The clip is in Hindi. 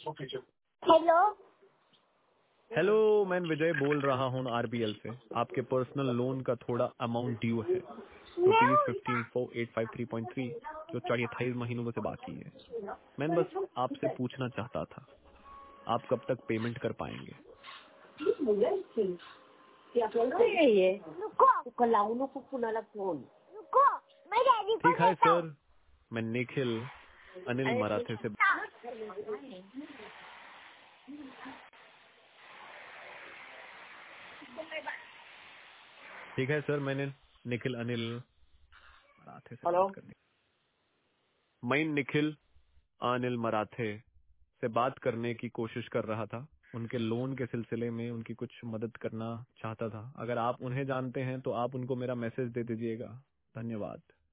हेलो। हेलो, मैं विजय बोल रहा हूँ आरबीएल से। आपके पर्सनल लोन का थोड़ा अमाउंट ड्यू है, ₹15,4853.3, जो 28 महीनों में से बाकी है। मैं बस आपसे पूछना चाहता था, आप कब तक पेमेंट कर पाएंगे? ये रुको, लाऊं कुणाला फोन। रुको, मैं डैडी को ठीक है देता हूँ। सर, मैं निखिल अनिल मराठे से। ठीक है सर, मैंने निखिल अनिल मराठे से हेलो। बात करनी। मैं निखिल अनिल मराठे से बात करने की कोशिश कर रहा था। उनके लोन के सिलसिले में उनकी कुछ मदद करना चाहता था। अगर आप उन्हें जानते हैं तो आप उनको मेरा मैसेज दे दीजिएगा। धन्यवाद।